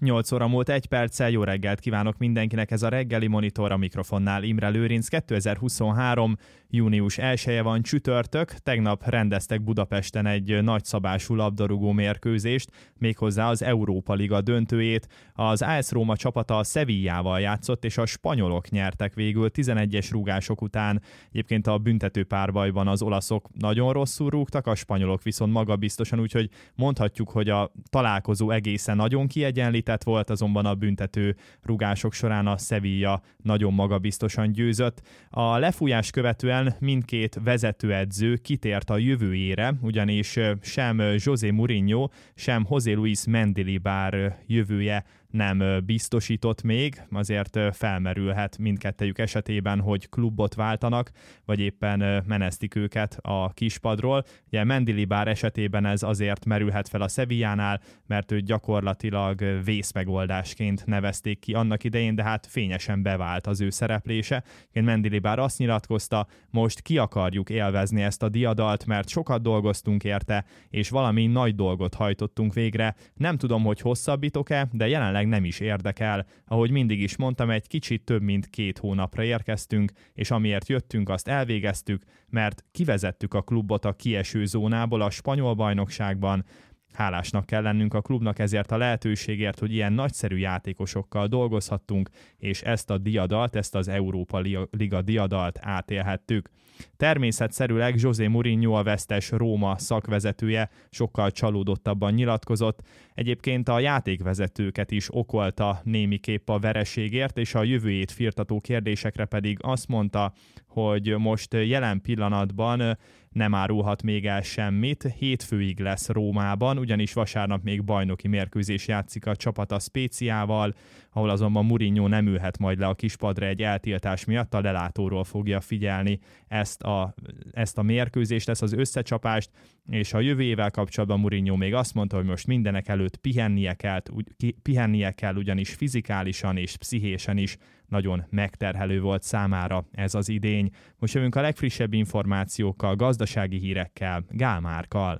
8 óra múlt 1 perccel, jó reggelt kívánok mindenkinek, ez a reggeli monitor, a mikrofonnál Imre Lőrinc. 2023. június 1-e van, csütörtök, tegnap rendeztek Budapesten egy nagyszabású labdarúgó mérkőzést, méghozzá az Európa Liga döntőjét. Az AS Róma csapata a Sevillával játszott, és a spanyolok nyertek végül 11-es rúgások után. Egyébként a büntető párbajban az olaszok nagyon rosszul rúgtak, a spanyolok viszont magabiztosan, úgyhogy mondhatjuk, hogy a találkozó egészen nagyon kiegyenlített volt, azonban a büntető rúgások során a Sevilla nagyon magabiztosan győzött. A lefújás követően mindkét vezetőedző kitért a jövőjére, ugyanis sem José Mourinho, sem José Luis Mendilibar jövője nem biztosított még, azért felmerülhet mindkettejük esetében, hogy klubot váltanak, vagy éppen menesztik őket a kispadról. Ugye Mendilibar esetében ez azért merülhet fel a Sevillánál, mert őt gyakorlatilag vészmegoldásként nevezték ki annak idején, de hát fényesen bevált az ő szereplése. Mendilibar azt nyilatkozta, most ki akarjuk élvezni ezt a diadalt, mert sokat dolgoztunk érte, és valami nagy dolgot hajtottunk végre. Nem tudom, hogy hosszabbítok-e, de jelenleg nem is érdekel. Ahogy mindig is mondtam, egy kicsit több mint 2 hónapra érkeztünk, és amiért jöttünk, azt elvégeztük, mert kivezettük a klubot a kieső zónából a spanyol bajnokságban. Hálásnak kell lennünk a klubnak ezért a lehetőségért, hogy ilyen nagyszerű játékosokkal dolgozhattunk, és ezt a diadalt, ezt az Európa Liga diadalt átélhettük. Természetszerűleg José Mourinho, a vesztes Róma szakvezetője sokkal csalódottabban nyilatkozott. Egyébként a játékvezetőket is okolta némiképp a vereségért, és a jövőjét firtató kérdésekre pedig azt mondta, hogy most jelen pillanatban nem árulhat még el semmit. Hétfőig lesz Rómában, ugyanis vasárnap még bajnoki mérkőzés játszik a csapat a Spéciával, ahol azonban Mourinho nem ülhet majd le a kispadra egy eltiltás miatt, a lelátóról fogja figyelni ezt a mérkőzést, ezt az összecsapást, és a jövőjével kapcsolatban Mourinho még azt mondta, hogy most mindenek előtt pihennie kell, ugyanis fizikálisan és pszichésen is nagyon megterhelő volt számára ez az idény. Most jövünk a legfrissebb információkkal, gazdasági hírekkel, Gál Márkkal.